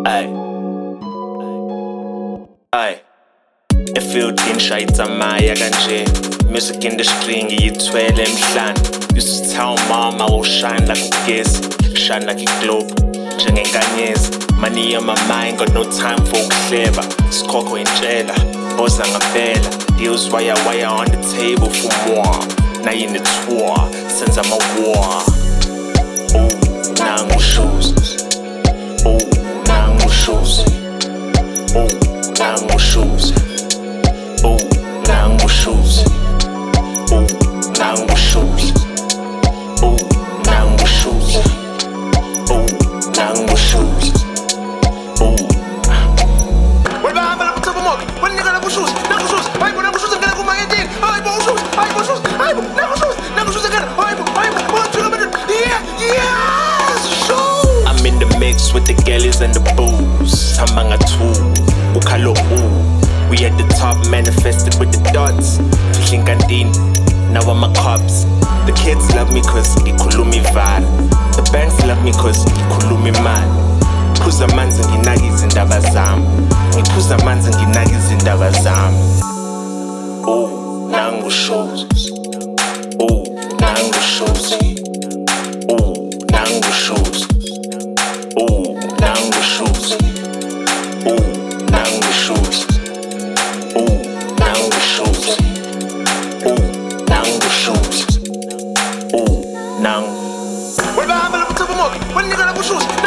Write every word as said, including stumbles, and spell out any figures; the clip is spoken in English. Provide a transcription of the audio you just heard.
Ay, ay. Efield inshayitsa maya kanje. Music industry ngiyithwele emhlane. Used to tell mama will shine like a ugesi, shine like a globe, njengenkanyezi. Money on my mind, got no time for ukuhleba. Sikhokho intshela, boza ngempela. Deals wire wire on the table for more. Now in the tour, senza ama-war. Oh, nangu shoes. Oh, nangu shoes. Oh, nangu shoes. Oh, nangu shoes. Oh, nangu shoes. Oh, nangu shoes. Oh, nangu shoes. Oh. When I'm up to the mug, when you're gonna shoes, nangu shoes, I put nangu shoes and gonna go my engine. I put shoes, I put shoes, I put nangu shoes, nangu shoes again. I put, I put, one, two, minute. Yeah, yes, shoes. I'm in the mix with the girlies and the booze. Samanga two, ukalo ooh. We at the top, manifested with the dots. Fihlinkantini, now I'm a cops. The kids love me cause ngikhuluma ivara. The banks love me cause ngikhuluma imali. Ngiphuza amanzi nginaka izindaba zami. Ngiphuza amanzi nginaka izindaba zami. Oh, nangu shoes. Oh, nangu shoes. Oh, nangu shoes. Oh, nangu shoes. Oh, nangu shoes. Oh, nangu shoes. Oh, nangu shoes. Oh, nangu. When I'm up to the mug, when you're gonna shoes.